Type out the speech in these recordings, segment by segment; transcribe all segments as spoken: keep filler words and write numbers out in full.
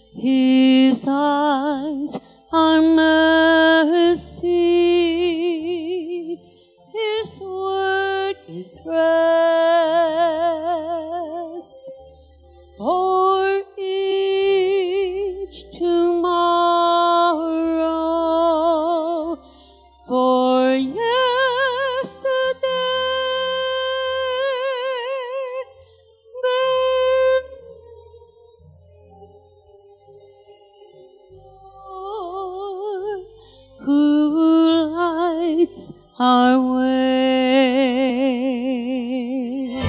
His eyes are mercy, His word is rest. For each tomorrow, for yesterday, who lights our way.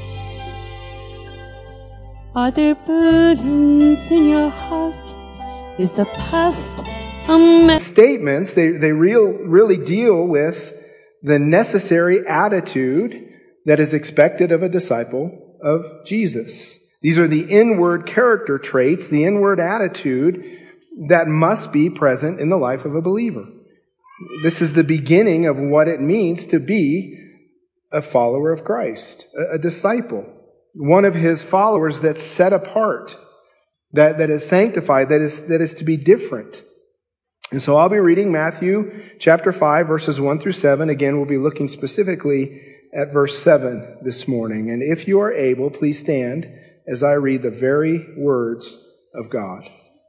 Are there burdens in your heart? Is the past a mess? Statements, they, they real, really deal with the necessary attitude that is expected of a disciple of Jesus. These are the inward character traits, the inward attitude that must be present in the life of a believer. This is the beginning of what it means to be a follower of Christ, a, a disciple, one of His followers that's set apart, that, that is sanctified, that is, that is to be different. And so I'll be reading Matthew chapter five, verses one through seven. Again, we'll be looking specifically at verse seven this morning. And if you are able, please stand as I read the very words of God.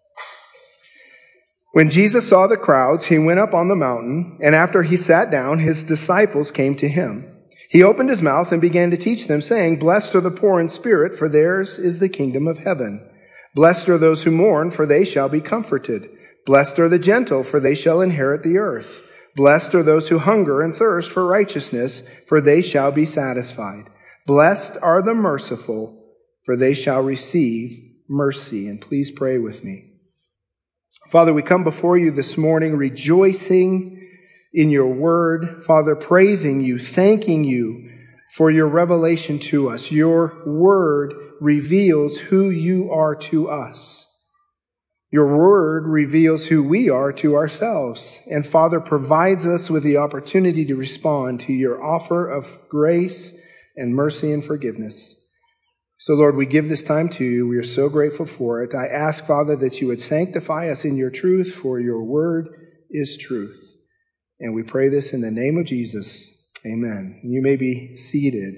When Jesus saw the crowds, He went up on the mountain, and after He sat down, His disciples came to Him. He opened His mouth and began to teach them, saying, "Blessed are the poor in spirit, for theirs is the kingdom of heaven. Blessed are those who mourn, for they shall be comforted. Blessed are the gentle, for they shall inherit the earth. Blessed are those who hunger and thirst for righteousness, for they shall be satisfied. Blessed are the merciful, for they shall receive mercy." And please pray with me. Father, we come before You this morning rejoicing in Your word. Father, praising You, thanking You for Your revelation to us. Your word reveals who You are to us. Your word reveals who we are to ourselves. And Father, provides us with the opportunity to respond to Your offer of grace and mercy and forgiveness. So, Lord, we give this time to You. We are so grateful for it. I ask, Father, that You would sanctify us in Your truth, for Your word is truth. And we pray this in the name of Jesus. Amen. You may be seated.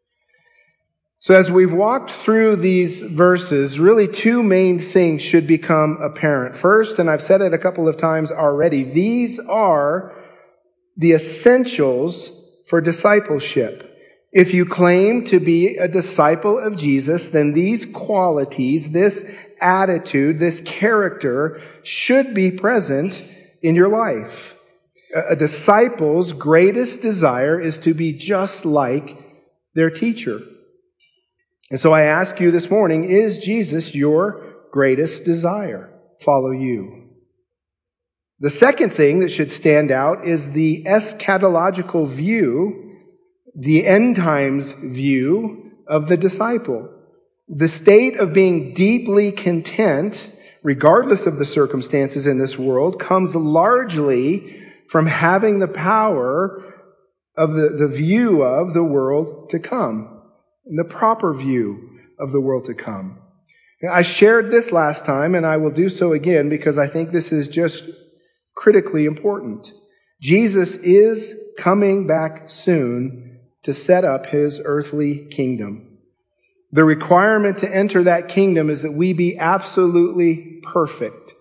So as we've walked through these verses, really two main things should become apparent. First, and I've said it a couple of times already, these are the essentials for discipleship. If you claim to be a disciple of Jesus, then these qualities, this attitude, this character should be present in your life. A disciple's greatest desire is to be just like their teacher. And so I ask you this morning, is Jesus your greatest desire? Follow You. The second thing that should stand out is the eschatological view, the end times view of the disciple. The state of being deeply content, regardless of the circumstances in this world, comes largely from having the power of the, the view of the world to come, and the proper view of the world to come. Now, I shared this last time, and I will do so again because I think this is just critically important. Jesus is coming back soon to set up His earthly kingdom. The requirement to enter that kingdom is that we be absolutely perfect,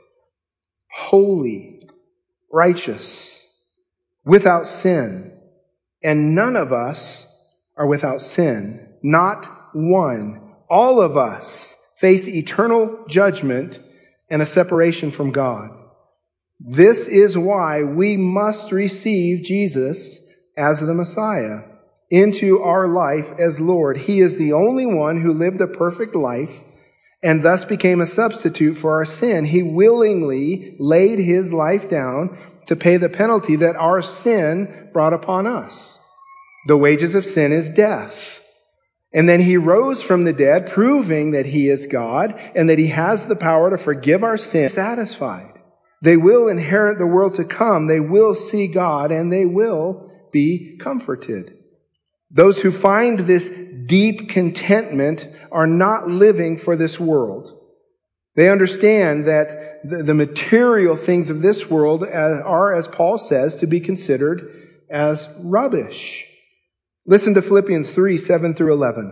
holy, righteous, without sin. And none of us are without sin. Not one. All of us face eternal judgment and a separation from God. This is why we must receive Jesus as the Messiah into our life as Lord. He is the only one who lived a perfect life and thus became a substitute for our sin. He willingly laid His life down to pay the penalty that our sin brought upon us. The wages of sin is death. And then He rose from the dead, proving that He is God and that He has the power to forgive our sin. Satisfied. They will inherit the world to come. They will see God and they will be comforted. Those who find this deep contentment are not living for this world. They understand that the, the material things of this world are, as Paul says, to be considered as rubbish. Listen to Philippians three, seven through eleven.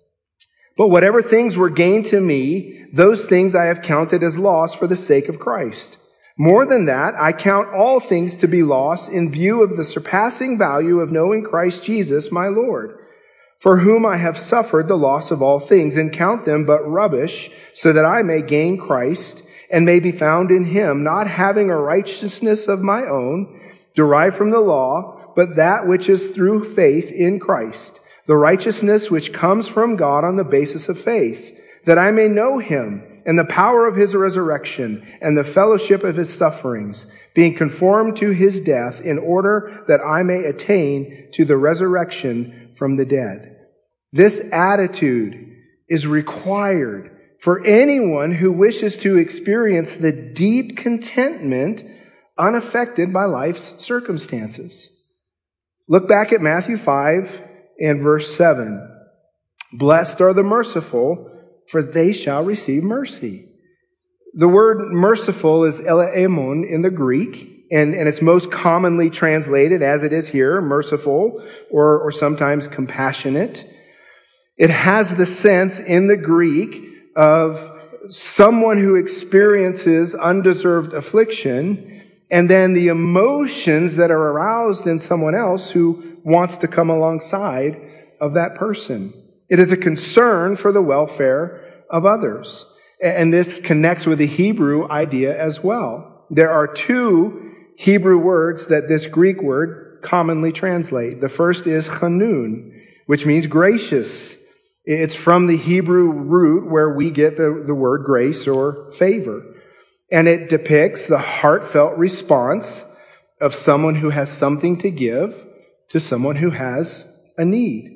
But whatever things were gained to me, those things I have counted as loss for the sake of Christ. More than that, I count all things to be loss in view of the surpassing value of knowing Christ Jesus, my Lord, for whom I have suffered the loss of all things, and count them but rubbish, so that I may gain Christ and may be found in him, not having a righteousness of my own, derived from the law, but that which is through faith in Christ, the righteousness which comes from God on the basis of faith, that I may know him and the power of his resurrection and the fellowship of his sufferings, being conformed to his death, in order that I may attain to the resurrection from the dead. This attitude is required for anyone who wishes to experience the deep contentment unaffected by life's circumstances. Look back at Matthew five and verse seven. Blessed are the merciful, for they shall receive mercy. The word merciful is eleemon in the Greek, and, and it's most commonly translated, as it is here, merciful, or, or sometimes compassionate. It has the sense in the Greek of someone who experiences undeserved affliction, and then the emotions that are aroused in someone else who wants to come alongside of that person. It is a concern for the welfare of others. And this connects with the Hebrew idea as well. There are two Hebrew words that this Greek word commonly translate. The first is chanun, which means gracious. It's from the Hebrew root where we get the, the word grace or favor. And it depicts the heartfelt response of someone who has something to give to someone who has a need.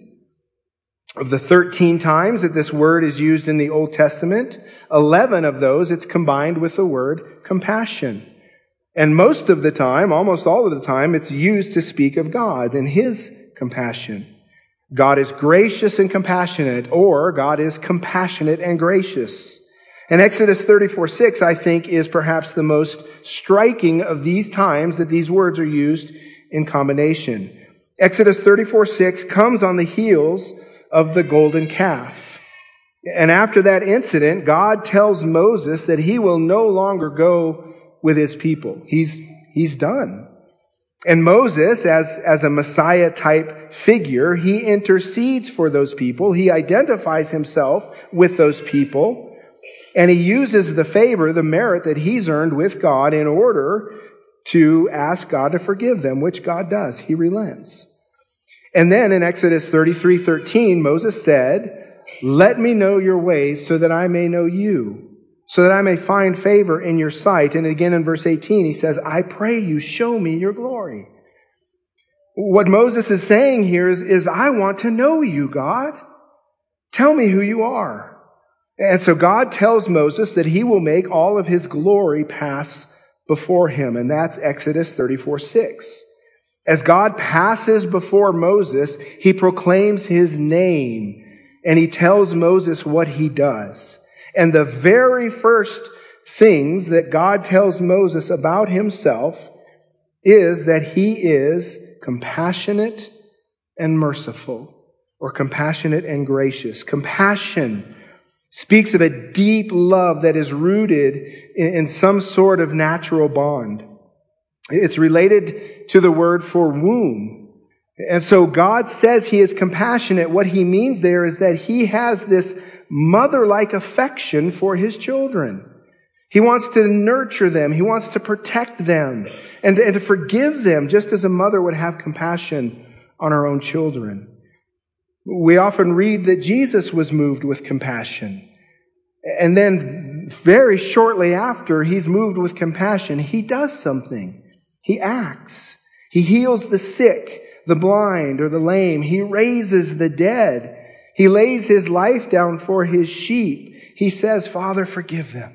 Of the thirteen times that this word is used in the Old Testament, eleven of those it's combined with the word compassion. And most of the time, almost all of the time, it's used to speak of God and his compassion. God is gracious and compassionate, or God is compassionate and gracious. And Exodus thirty-four six, I think, is perhaps the most striking of these times that these words are used in combination. Exodus thirty-four six comes on the heels of the golden calf. And after that incident, God tells Moses that he will no longer go with his people. He's, he's done. And Moses, as, as a Messiah-type figure, he intercedes for those people. He identifies himself with those people. And he uses the favor, the merit that he's earned with God in order to ask God to forgive them, which God does. He relents. And then in Exodus thirty-three thirteen, Moses said, let me know your ways so that I may know you, so that I may find favor in your sight. And again in verse eighteen, he says, I pray you show me your glory. What Moses is saying here is, is I want to know you, God. Tell me who you are. And so God tells Moses that he will make all of his glory pass before him. And that's Exodus thirty-four six. As God passes before Moses, he proclaims his name and he tells Moses what he does. And the very first things that God tells Moses about himself is that he is compassionate and merciful, or compassionate and gracious. Compassion speaks of a deep love that is rooted in some sort of natural bond. It's related to the word for womb. And so God says he is compassionate. What he means there is that he has this mother-like affection for his children. He wants to nurture them. He wants to protect them and, and to forgive them, just as a mother would have compassion on her own children. We often read that Jesus was moved with compassion. And then very shortly after he's moved with compassion, he does something. He acts. He heals the sick, the blind, or the lame. He raises the dead. He lays his life down for his sheep. He says, Father, forgive them,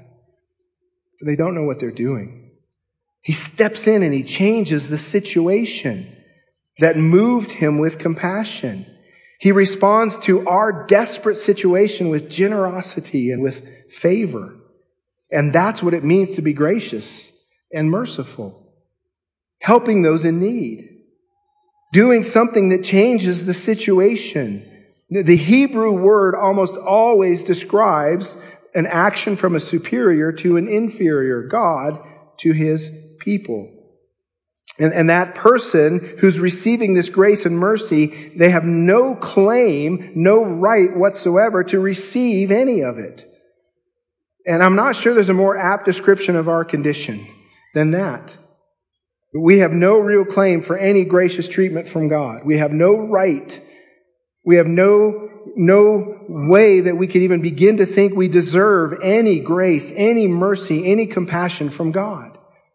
for they don't know what they're doing. He steps in and he changes the situation that moved him with compassion. He responds to our desperate situation with generosity and with favor. And that's what it means to be gracious and merciful. Helping those in need. Doing something that changes the situation. The Hebrew word almost always describes an action from a superior to an inferior, God to his people. And, and that person who's receiving this grace and mercy, they have no claim, no right whatsoever to receive any of it. And I'm not sure there's a more apt description of our condition than that. We have no real claim for any gracious treatment from God. We have no right. We have no, no way that we could even begin to think we deserve any grace, any mercy, any compassion from God.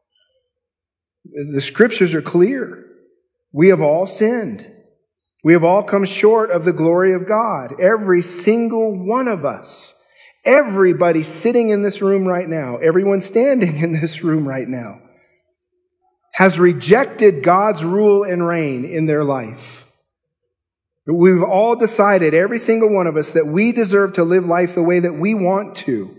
The scriptures are clear. We have all sinned. We have all come short of the glory of God. Every single one of us. Everybody sitting in this room right now, everyone standing in this room right now, has rejected God's rule and reign in their life. We've all decided, every single one of us, that we deserve to live life the way that we want to.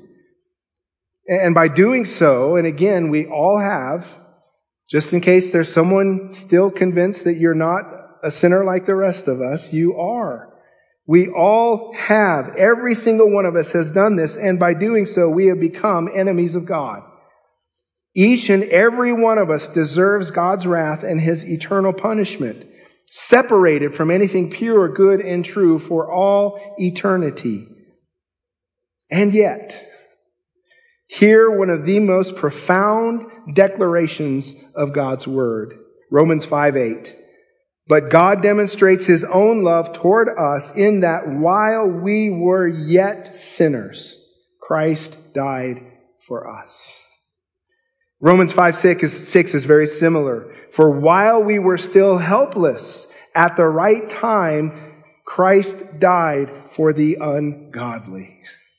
And by doing so, and again, we all have, just in case there's someone still convinced that you're not a sinner like the rest of us, you are. We all have, every single one of us has done this, and by doing so, we have become enemies of God. Each and every one of us deserves God's wrath and his eternal punishment, separated from anything pure, good, and true for all eternity. And yet, hear one of the most profound declarations of God's word. Romans five eight. But God demonstrates his own love toward us in that while we were yet sinners, Christ died for us. Romans five six is, six is very similar. For while we were still helpless, at the right time, Christ died for the ungodly.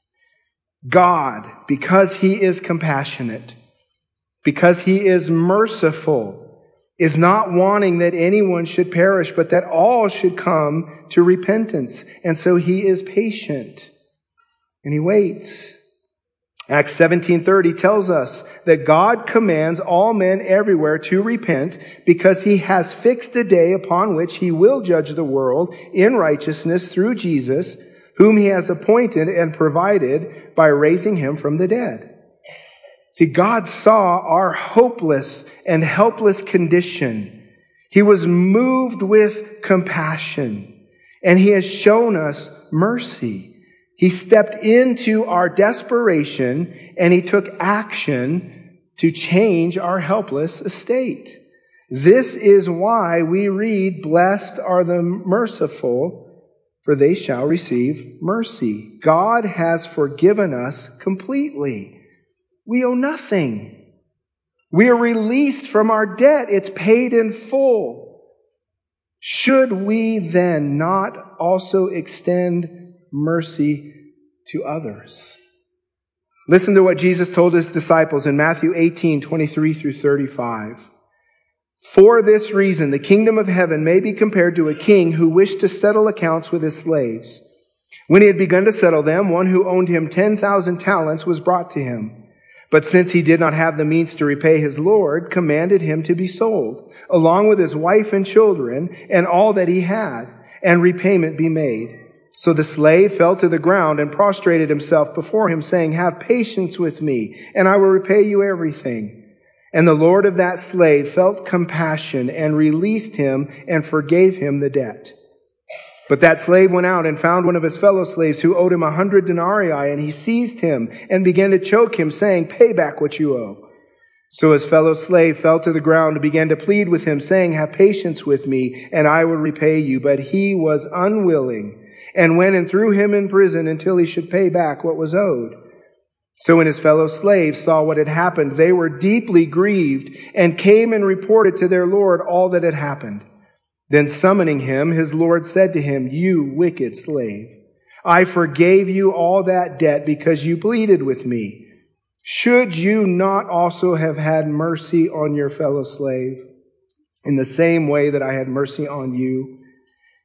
God, because he is compassionate, because he is merciful, is not wanting that anyone should perish, but that all should come to repentance. And so he is patient and he waits. Acts seventeen thirty tells us that God commands all men everywhere to repent because he has fixed a day upon which he will judge the world in righteousness through Jesus, whom he has appointed and provided by raising him from the dead. See, God saw our hopeless and helpless condition. He was moved with compassion, and he has shown us mercy. He stepped into our desperation, and he took action to change our helpless estate. This is why we read, "Blessed are the merciful, for they shall receive mercy." God has forgiven us completely. We owe nothing. We are released from our debt. It's paid in full. Should we then not also extend mercy to others? Listen to what Jesus told his disciples in Matthew eighteen twenty-three through thirty-five. For this reason, the kingdom of heaven may be compared to a king who wished to settle accounts with his slaves. When he had begun to settle them, one who owed him ten thousand talents was brought to him. But since he did not have the means to repay his Lord, commanded him to be sold, along with his wife and children, and all that he had, and repayment be made. So the slave fell to the ground and prostrated himself before him, saying, "Have patience with me, and I will repay you everything." And the Lord of that slave felt compassion and released him and forgave him the debt. But that slave went out and found one of his fellow slaves who owed him a hundred denarii, and he seized him and began to choke him, saying, "Pay back what you owe." So his fellow slave fell to the ground and began to plead with him, saying, "Have patience with me, and I will repay you." But he was unwilling, and went and threw him in prison until he should pay back what was owed. So when his fellow slaves saw what had happened, they were deeply grieved, and came and reported to their Lord all that had happened. Then summoning him, his Lord said to him, "You wicked slave, I forgave you all that debt because you pleaded with me. Should you not also have had mercy on your fellow slave in the same way that I had mercy on you?"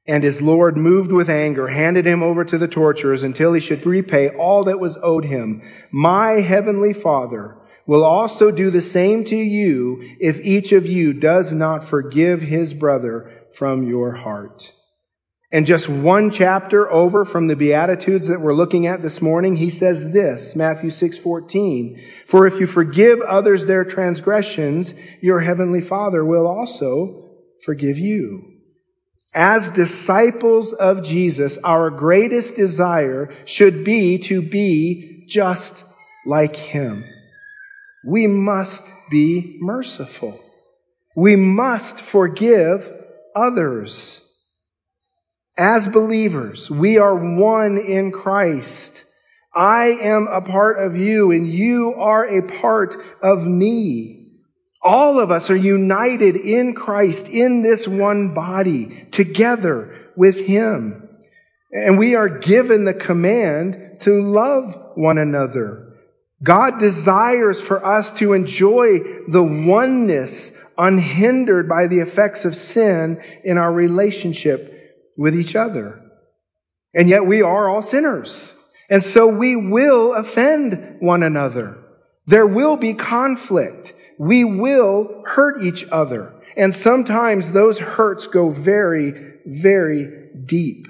And his Lord, moved with anger, handed him over to the torturers until he should repay all that was owed him. My heavenly Father will also do the same to you if each of you does not forgive his brother from your heart. And just one chapter over from the Beatitudes that we're looking at this morning, he says this, Matthew six fourteen, for if you forgive others their transgressions, your heavenly Father will also forgive you. As disciples of Jesus, our greatest desire should be to be just like him. We must be merciful. We must forgive others. As believers, we are one in Christ. I am a part of you and you are a part of me. All of us are united in Christ, in this one body, together with him. And we are given the command to love one another. God desires for us to enjoy the oneness unhindered by the effects of sin in our relationship with each other. And yet we are all sinners. And so we will offend one another. There will be conflict. We will hurt each other. And sometimes those hurts go very, very deep.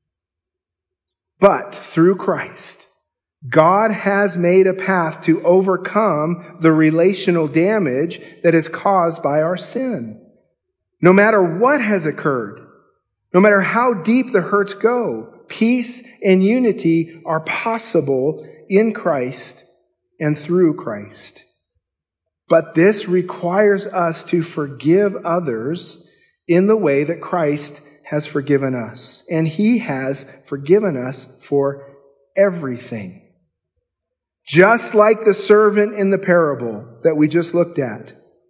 But through Christ, God has made a path to overcome the relational damage that is caused by our sin. No matter what has occurred, no matter how deep the hurts go, peace and unity are possible in Christ and through Christ. But this requires us to forgive others in the way that Christ has forgiven us. And he has forgiven us for everything. Just like the servant in the parable that we just looked at.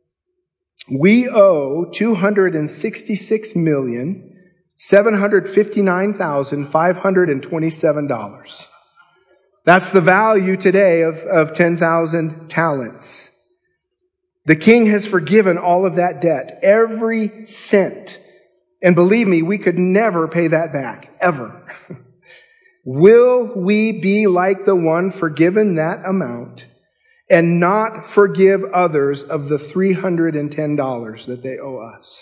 We owe two hundred sixty-six million, seven hundred fifty-nine thousand, five hundred twenty-seven dollars. That's the value today of, of ten thousand talents. The king has forgiven all of that debt, every cent. And believe me, we could never pay that back, ever. Will we be like the one forgiven that amount and not forgive others of the three hundred ten dollars that they owe us?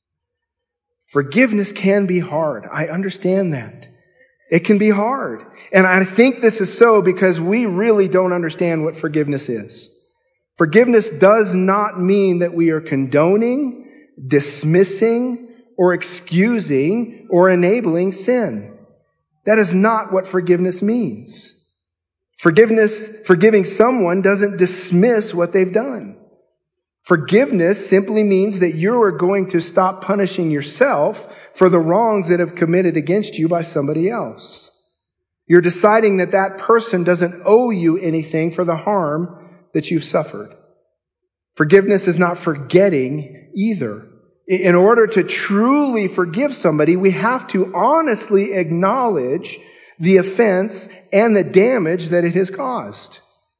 Forgiveness can be hard. I understand that. It can be hard. And I think this is so because we really don't understand what forgiveness is. Forgiveness does not mean that we are condoning, dismissing, or excusing, or enabling sin. That is not what forgiveness means. Forgiveness, forgiving someone doesn't dismiss what they've done. Forgiveness simply means that you are going to stop punishing yourself for the wrongs that have committed against you by somebody else. You're deciding that that person doesn't owe you anything for the harm that you've suffered. Forgiveness is not forgetting either. In order to truly forgive somebody, we have to honestly acknowledge the offense and the damage that it has caused.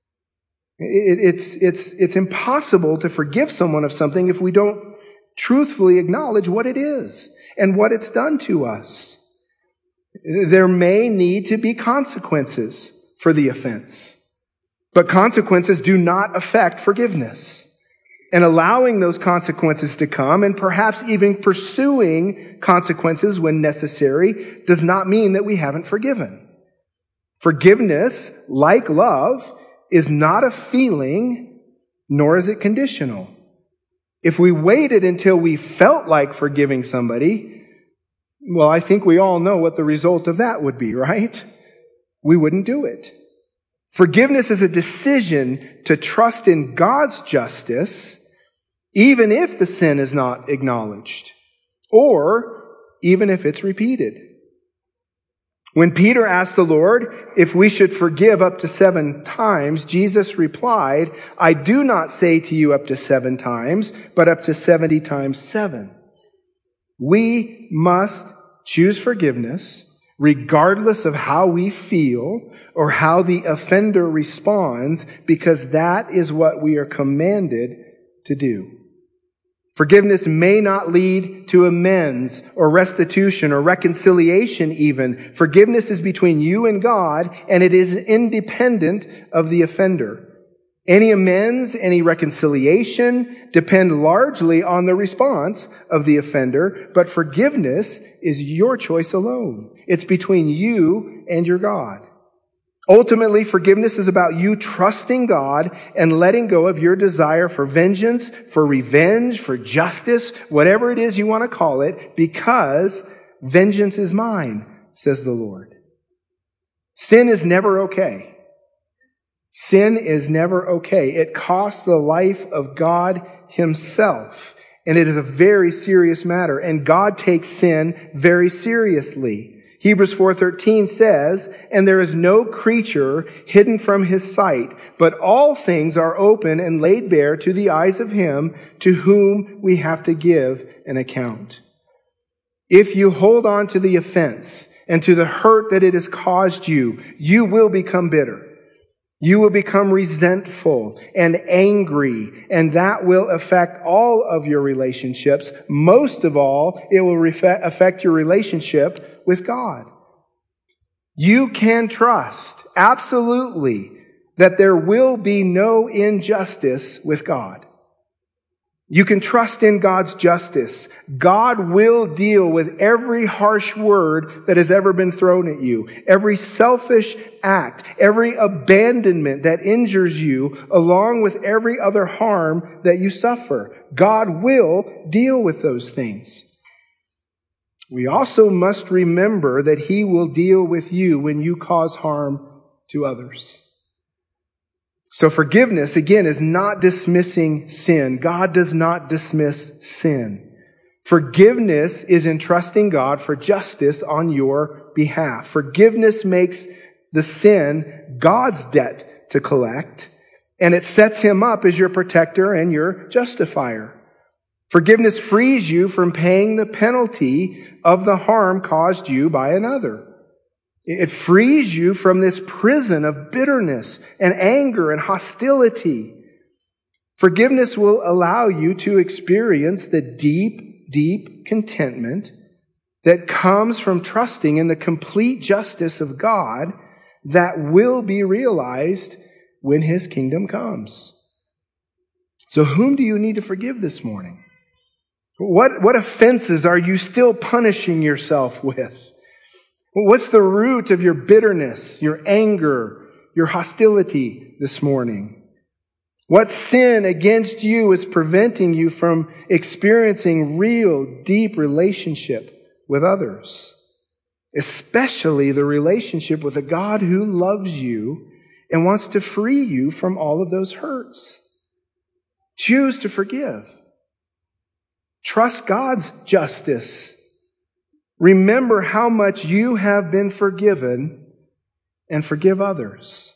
It's, it's, it's impossible to forgive someone of something if we don't truthfully acknowledge what it is and what it's done to us. There may need to be consequences for the offense. But consequences do not affect forgiveness. And allowing those consequences to come and perhaps even pursuing consequences when necessary does not mean that we haven't forgiven. Forgiveness, like love, is not a feeling, nor is it conditional. If we waited until we felt like forgiving somebody, well, I think we all know what the result of that would be, right? We wouldn't do it. Forgiveness is a decision to trust in God's justice, even if the sin is not acknowledged, or even if it's repeated. When Peter asked the Lord if we should forgive up to seven times, Jesus replied, I do not say to you up to seven times, but up to seventy times seven. We must choose forgiveness regardless of how we feel or how the offender responds, because that is what we are commanded to do. Forgiveness may not lead to amends or restitution or reconciliation even. Forgiveness is between you and God, and it is independent of the offender. Any amends, any reconciliation depend largely on the response of the offender, but forgiveness is your choice alone. It's between you and your God. Ultimately, forgiveness is about you trusting God and letting go of your desire for vengeance, for revenge, for justice, whatever it is you want to call it, because vengeance is mine, says the Lord. Sin is never okay. Sin is never okay. It costs the life of God Himself, and it is a very serious matter, and God takes sin very seriously. Hebrews four thirteen says, "And there is no creature hidden from His sight, but all things are open and laid bare to the eyes of Him to whom we have to give an account." If you hold on to the offense and to the hurt that it has caused you, you will become bitter. You will become resentful and angry, and that will affect all of your relationships. Most of all, it will affect your relationship with God. You can trust, absolutely, that there will be no injustice with God. You can trust in God's justice. God will deal with every harsh word that has ever been thrown at you, every selfish act, every abandonment that injures you, along with every other harm that you suffer. God will deal with those things. We also must remember that He will deal with you when you cause harm to others. So forgiveness, again, is not dismissing sin. God does not dismiss sin. Forgiveness is entrusting God for justice on your behalf. Forgiveness makes the sin God's debt to collect, and it sets Him up as your protector and your justifier. Forgiveness frees you from paying the penalty of the harm caused you by another. It frees you from this prison of bitterness and anger and hostility. Forgiveness will allow you to experience the deep, deep contentment that comes from trusting in the complete justice of God that will be realized when His kingdom comes. So whom do you need to forgive this morning? What, what offenses are you still punishing yourself with? What's the root of your bitterness, your anger, your hostility this morning? What sin against you is preventing you from experiencing real, deep relationship with others? Especially the relationship with a God who loves you and wants to free you from all of those hurts. Choose to forgive. Trust God's justice. Remember how much you have been forgiven and forgive others.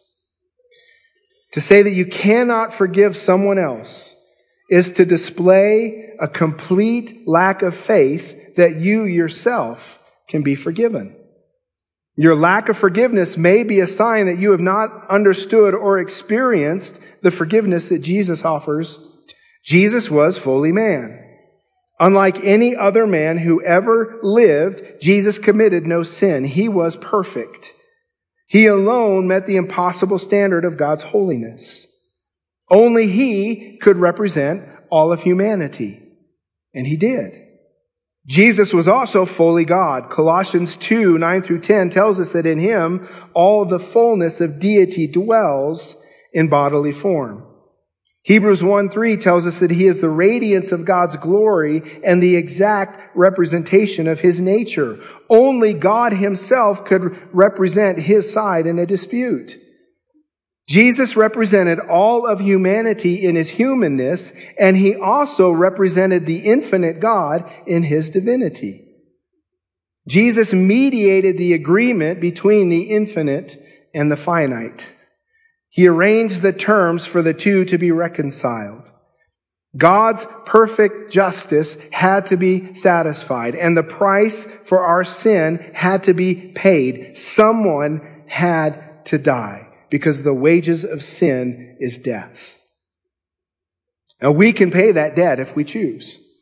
To say that you cannot forgive someone else is to display a complete lack of faith that you yourself can be forgiven. Your lack of forgiveness may be a sign that you have not understood or experienced the forgiveness that Jesus offers. Jesus was fully man. Unlike any other man who ever lived, Jesus committed no sin. He was perfect. He alone met the impossible standard of God's holiness. Only He could represent all of humanity. And He did. Jesus was also fully God. Colossians two, nine through ten tells us that in Him all the fullness of deity dwells in bodily form. Hebrews one three tells us that He is the radiance of God's glory and the exact representation of His nature. Only God Himself could represent His side in a dispute. Jesus represented all of humanity in His humanness, and He also represented the infinite God in His divinity. Jesus mediated the agreement between the infinite and the finite. He arranged the terms for the two to be reconciled. God's perfect justice had to be satisfied, and the price for our sin had to be paid. Someone had to die, because the wages of sin is death. Now, we can pay that debt if we choose.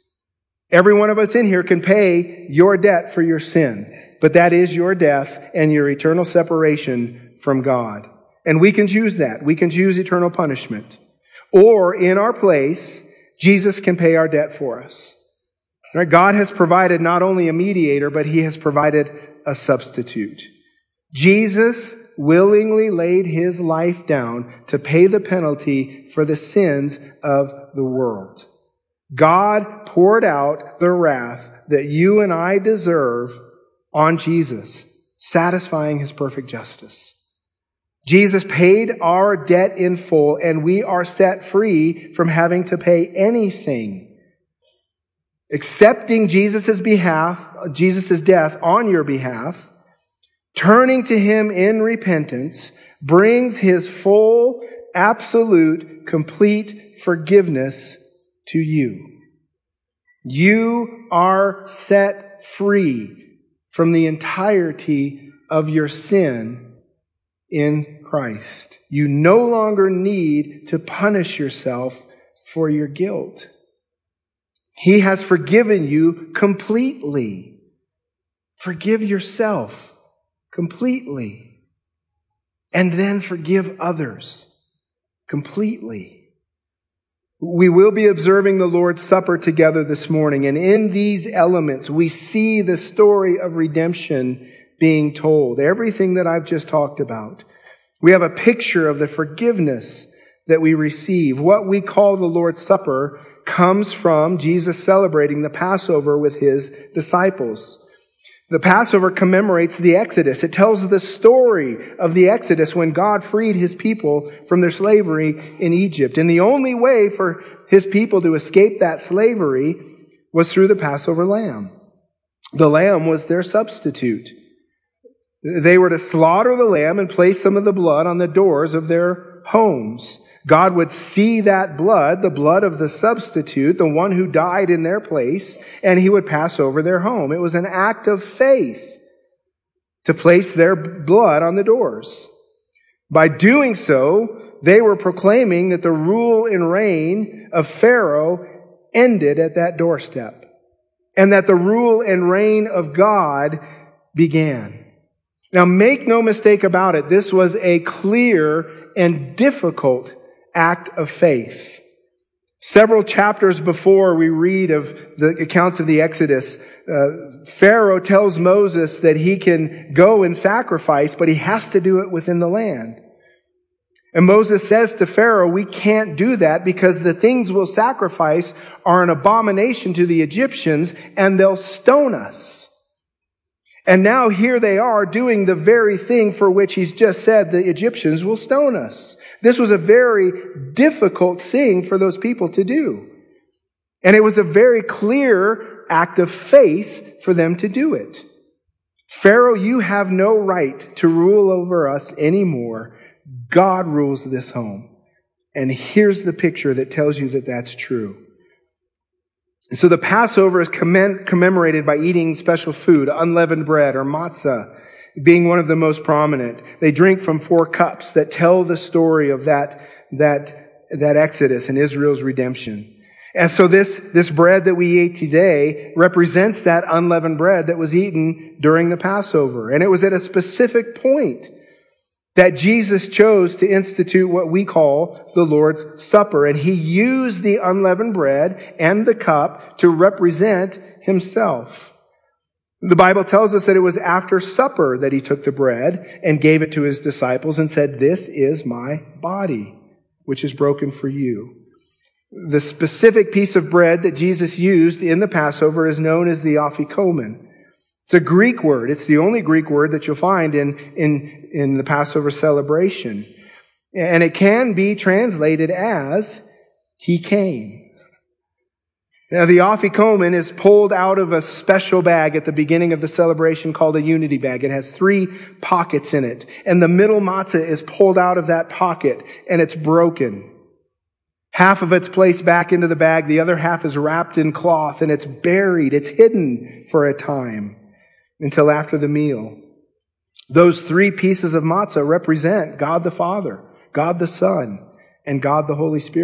Every one of us in here can pay your debt for your sin, but that is your death and your eternal separation from God. And we can choose that. We can choose eternal punishment. Or in our place, Jesus can pay our debt for us. Right? God has provided not only a mediator, but He has provided a substitute. Jesus willingly laid His life down to pay the penalty for the sins of the world. God poured out the wrath that you and I deserve on Jesus, satisfying His perfect justice. Jesus paid our debt in full, and we are set free from having to pay anything. Accepting Jesus' behalf, Jesus' death on your behalf, turning to Him in repentance, brings His full, absolute, complete forgiveness to you. You are set free from the entirety of your sin in Christ. You no longer need to punish yourself for your guilt. He has forgiven you completely. Forgive yourself completely. And then forgive others completely. We will be observing the Lord's Supper together this morning. And in these elements, we see the story of redemption being told. Everything that I've just talked about. We have a picture of the forgiveness that we receive. What we call the Lord's Supper comes from Jesus celebrating the Passover with His disciples. The Passover commemorates the Exodus. It tells the story of the Exodus when God freed His people from their slavery in Egypt. And the only way for His people to escape that slavery was through the Passover lamb. The lamb was their substitute. They were to slaughter the lamb and place some of the blood on the doors of their homes. God would see that blood, the blood of the substitute, the one who died in their place, and He would pass over their home. It was an act of faith to place their blood on the doors. By doing so, they were proclaiming that the rule and reign of Pharaoh ended at that doorstep, and that the rule and reign of God began. Now, make no mistake about it, this was a clear and difficult act of faith. Several chapters before we read of the accounts of the Exodus, uh, Pharaoh tells Moses that he can go and sacrifice, but he has to do it within the land. And Moses says to Pharaoh, we can't do that because the things we'll sacrifice are an abomination to the Egyptians and they'll stone us. And now here they are doing the very thing for which He's just said the Egyptians will stone us. This was a very difficult thing for those people to do. And it was a very clear act of faith for them to do it. Pharaoh, you have no right to rule over us anymore. God rules this home. And here's the picture that tells you that that's true. So the Passover is commem- commemorated by eating special food, unleavened bread or matzah, being one of the most prominent. They drink from four cups that tell the story of that, that, that Exodus and Israel's redemption. And so this, this bread that we ate today represents that unleavened bread that was eaten during the Passover. And it was at a specific point that Jesus chose to institute what we call the Lord's Supper. And He used the unleavened bread and the cup to represent Himself. The Bible tells us that it was after supper that He took the bread and gave it to His disciples and said, this is my body, which is broken for you. The specific piece of bread that Jesus used in the Passover is known as the afikomen. It's a Greek word. It's the only Greek word that you'll find in, in, in the Passover celebration. And it can be translated as, He came. Now, the afikomen is pulled out of a special bag at the beginning of the celebration called a unity bag. It has three pockets in it. And the middle matzah is pulled out of that pocket, and it's broken. Half of it's placed back into the bag. The other half is wrapped in cloth, and it's buried. It's hidden for a time until after the meal. Those three pieces of matzah represent God the Father, God the Son, and God the Holy Spirit.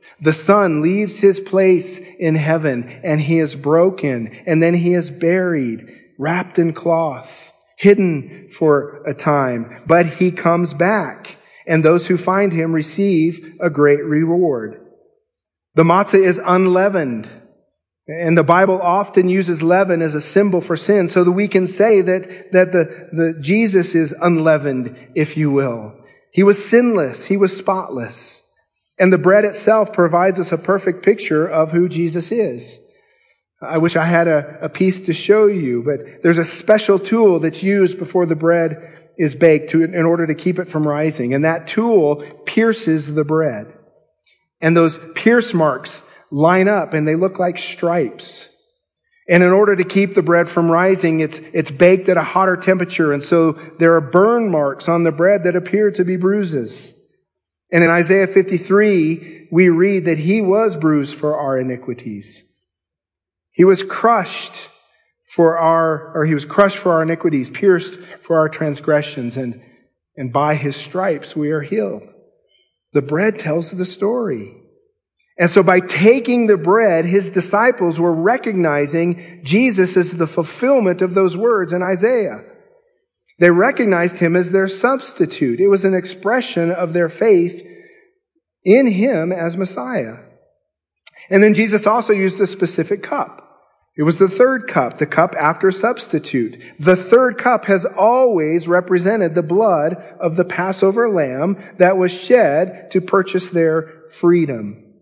The Son leaves his place in heaven, and he is broken, and then he is buried, wrapped in cloth, hidden for a time. But he comes back, and those who find him receive a great reward. The matzah is unleavened, and the Bible often uses leaven as a symbol for sin, so that we can say that, that the, the Jesus is unleavened, if you will. He was sinless. He was spotless. And the bread itself provides us a perfect picture of who Jesus is. I wish I had a, a piece to show you, but there's a special tool that's used before the bread is baked to, in order to keep it from rising. And that tool pierces the bread. And those pierce marks line up and they look like stripes. And in order to keep the bread from rising, it's, it's baked at a hotter temperature. And so there are burn marks on the bread that appear to be bruises. And in Isaiah fifty-three, we read that he was bruised for our iniquities. He was crushed for our, or he was crushed for our iniquities, pierced for our transgressions, and, and by his stripes we are healed. The bread tells the story. And so by taking the bread, his disciples were recognizing Jesus as the fulfillment of those words in Isaiah. They recognized him as their substitute. It was an expression of their faith in him as Messiah. And then Jesus also used a specific cup. It was the third cup, the cup after substitute. The third cup has always represented the blood of the Passover lamb that was shed to purchase their freedom.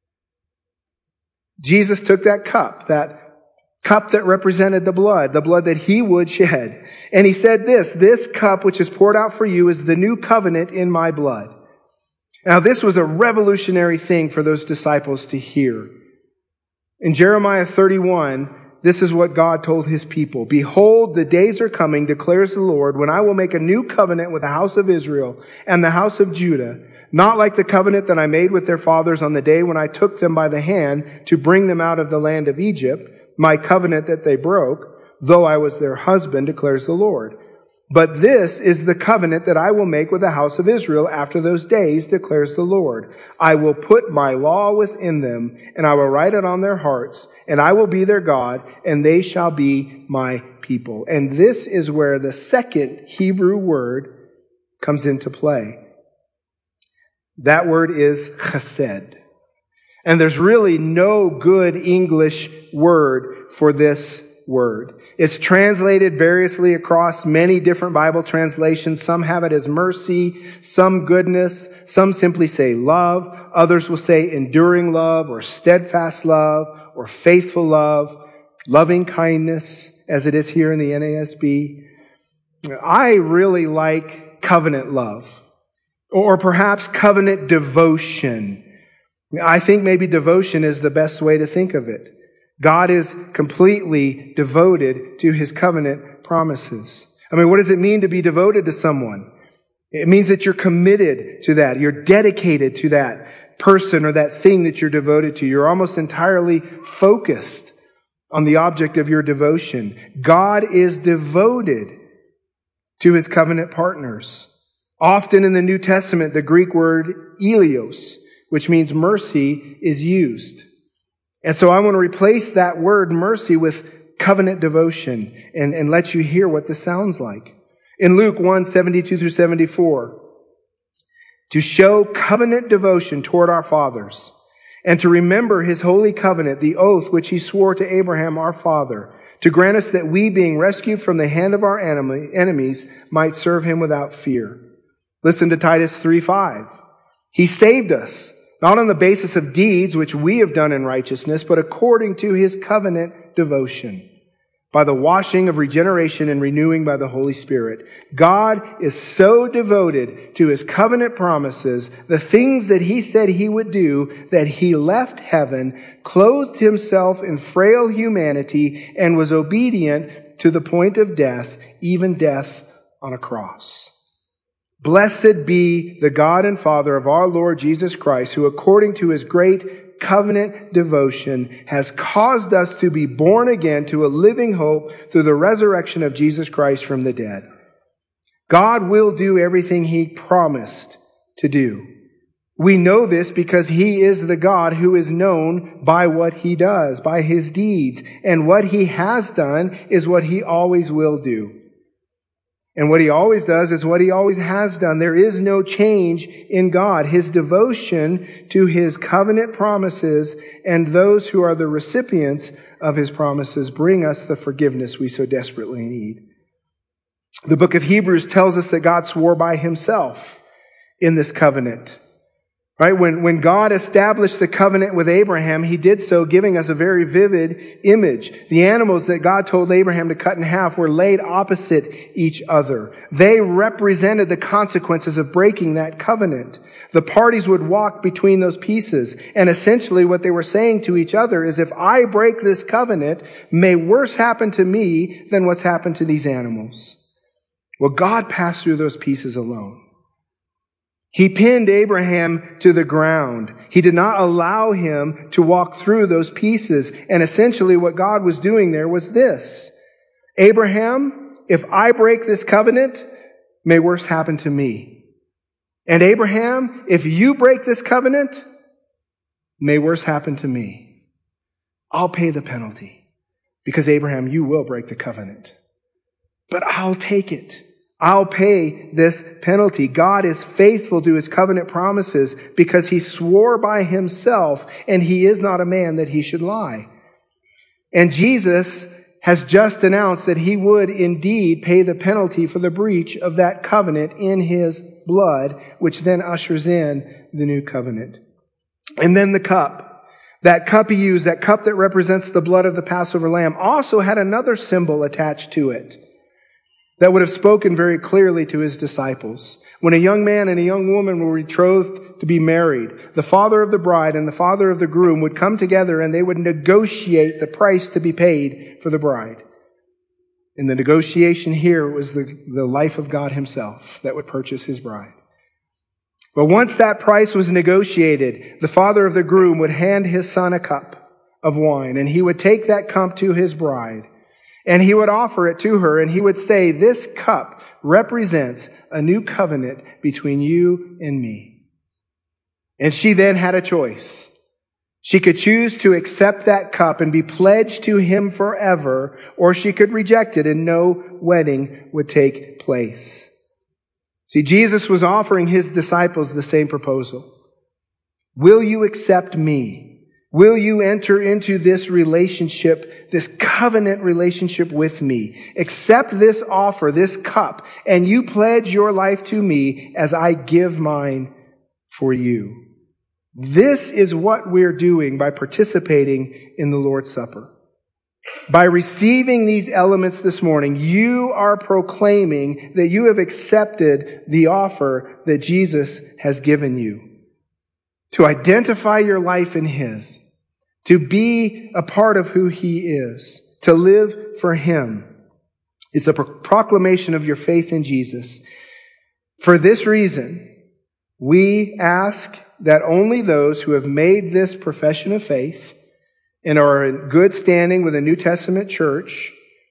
Jesus took that cup, that cup that represented the blood, the blood that he would shed. And he said this, this cup which is poured out for you is the new covenant in my blood. Now this was a revolutionary thing for those disciples to hear. In Jeremiah thirty-one, this is what God told his people. Behold, the days are coming, declares the Lord, when I will make a new covenant with the house of Israel and the house of Judah, not like the covenant that I made with their fathers on the day when I took them by the hand to bring them out of the land of Egypt, my covenant that they broke, though I was their husband, declares the Lord. But this is the covenant that I will make with the house of Israel after those days, declares the Lord. I will put my law within them, and I will write it on their hearts, and I will be their God, and they shall be my people. And this is where the second Hebrew word comes into play. That word is chesed. And there's really no good English word for this word. It's translated variously across many different Bible translations. Some have it as mercy, some goodness, some simply say love. Others will say enduring love or steadfast love or faithful love, loving kindness, as it is here in the N A S B. I really like covenant love, or perhaps covenant devotion. I think maybe devotion is the best way to think of it. God is completely devoted to his covenant promises. I mean, what does it mean to be devoted to someone? It means that you're committed to that. You're dedicated to that person or that thing that you're devoted to. You're almost entirely focused on the object of your devotion. God is devoted to his covenant partners. Often in the New Testament, the Greek word eleos, which means mercy, is used. And so I want to replace that word mercy with covenant devotion and, and let you hear what this sounds like. In Luke one, seventy-two through seventy-four, to show covenant devotion toward our fathers and to remember his holy covenant, the oath which he swore to Abraham our father, to grant us that we, being rescued from the hand of our enemy, enemies, might serve him without fear. Listen to Titus three five. He saved us, not on the basis of deeds which we have done in righteousness, but according to his covenant devotion, by the washing of regeneration and renewing by the Holy Spirit. God is so devoted to his covenant promises, the things that he said he would do, that he left heaven, clothed himself in frail humanity, and was obedient to the point of death, even death on a cross. Blessed be the God and Father of our Lord Jesus Christ, who according to his great covenant devotion has caused us to be born again to a living hope through the resurrection of Jesus Christ from the dead. God will do everything he promised to do. We know this because he is the God who is known by what he does, by his deeds. And what he has done is what he always will do. And what he always does is what he always has done. There is no change in God. His devotion to his covenant promises and those who are the recipients of his promises bring us the forgiveness we so desperately need. The book of Hebrews tells us that God swore by himself in this covenant. Right? When, when God established the covenant with Abraham, he did so giving us a very vivid image. The animals that God told Abraham to cut in half were laid opposite each other. They represented the consequences of breaking that covenant. The parties would walk between those pieces. And essentially what they were saying to each other is, if I break this covenant, may worse happen to me than what's happened to these animals. Well, God passed through those pieces alone. He pinned Abraham to the ground. He did not allow him to walk through those pieces. And essentially what God was doing there was this. Abraham, if I break this covenant, may worse happen to me. And Abraham, if you break this covenant, may worse happen to me. I'll pay the penalty. Because Abraham, you will break the covenant. But I'll take it. I'll pay this penalty. God is faithful to his covenant promises because he swore by himself, and he is not a man that he should lie. And Jesus has just announced that he would indeed pay the penalty for the breach of that covenant in his blood, which then ushers in the new covenant. And then the cup. That cup he used, that cup that represents the blood of the Passover lamb, also had another symbol attached to it that would have spoken very clearly to his disciples. When a young man and a young woman were betrothed to be married, the father of the bride and the father of the groom would come together and they would negotiate the price to be paid for the bride. In the negotiation here was the, the life of God himself that would purchase his bride. But once that price was negotiated, the father of the groom would hand his son a cup of wine, and he would take that cup to his bride. And he would offer it to her, and he would say, this cup represents a new covenant between you and me. And she then had a choice. She could choose to accept that cup and be pledged to him forever, or she could reject it and no wedding would take place. See, Jesus was offering his disciples the same proposal. Will you accept me? Will you enter into this relationship, this covenant relationship with me? Accept this offer, this cup, and you pledge your life to me as I give mine for you. This is what we're doing by participating in the Lord's Supper. By receiving these elements this morning, you are proclaiming that you have accepted the offer that Jesus has given you. To identify your life in his. To be a part of who he is. To live for him. It's a pro- proclamation of your faith in Jesus. For this reason, we ask that only those who have made this profession of faith and are in good standing with a New Testament church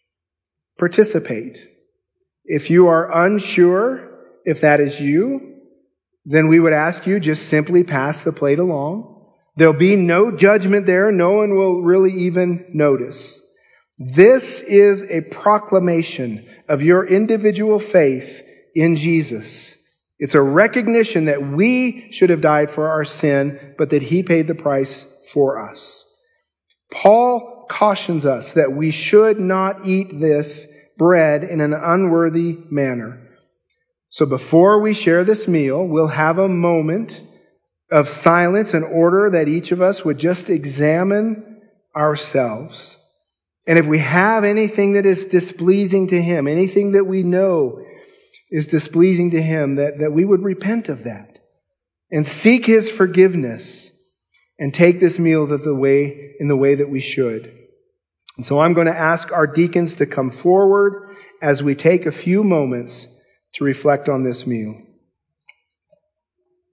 participate. If you are unsure if that is you, then we would ask you just simply pass the plate along. There'll be no judgment there. No one will really even notice. This is a proclamation of your individual faith in Jesus. It's a recognition that we should have died for our sin, but that he paid the price for us. Paul cautions us that we should not eat this bread in an unworthy manner. So before we share this meal, we'll have a moment of silence in order that each of us would just examine ourselves. And if we have anything that is displeasing to him, anything that we know is displeasing to him, that, that we would repent of that and seek his forgiveness and take this meal that the way, in the way that we should. And so I'm going to ask our deacons to come forward as we take a few moments to reflect on this meal.